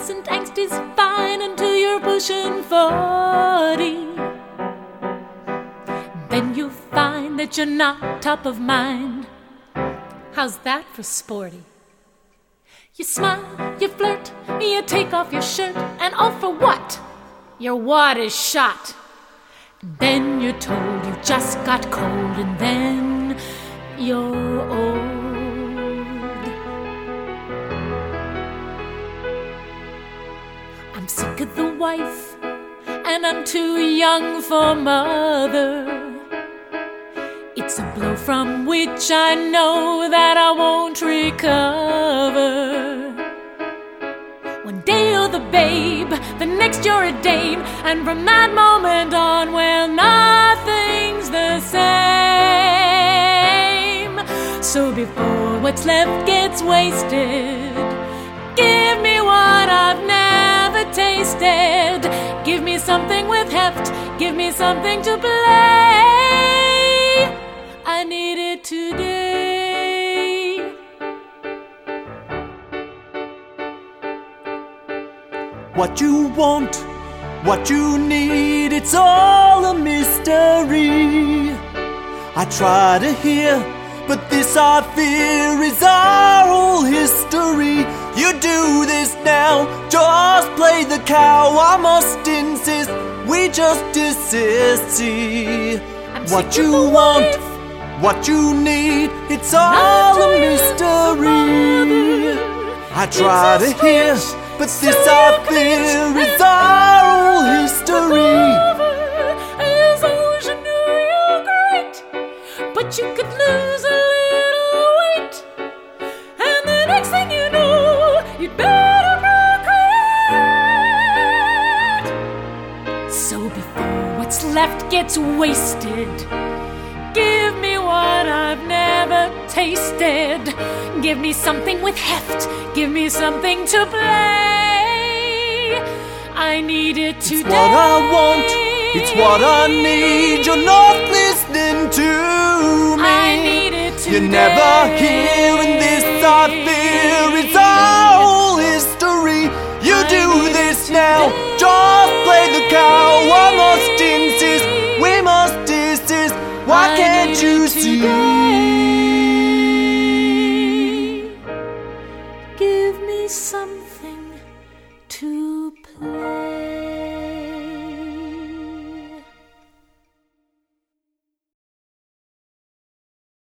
present angst is fine until you're pushing 40. Then you find that you're not top of mind. How's that for sporty? You smile, you flirt, you take off your shirt, and all for what? Your wad is shot. And then you're told you just got cold, and then you're old. I'm sick of the wife, and I'm too young for mother. It's a blow from which I know that I won't recover. One day you're the babe, the next you're a dame, and from that moment on, well, nothing's the same. So before what's left gets wasted, give me what I've never tasted. Give me something with heft, give me something to play. I need it today. What you want, what you need, it's all a mystery. I try to hear, but this I fear is our whole history. You do this now, just play the cow. I must insist, we just desist. See what you want, what you need, it's all a mystery. I try to hear, but this I fear is our whole history. But you could lose a little weight, and the next thing you know, you'd better procreate. So before what's left gets wasted, give me what I've never tasted. Give me something with heft, give me something to play. I need it today. It's what I want, it's what I need. You're not listening to me. I need it today. You're never hearing this, I fear it's our whole history. You do this now, just play the cow. I must insist, we must desist. Why can't you see?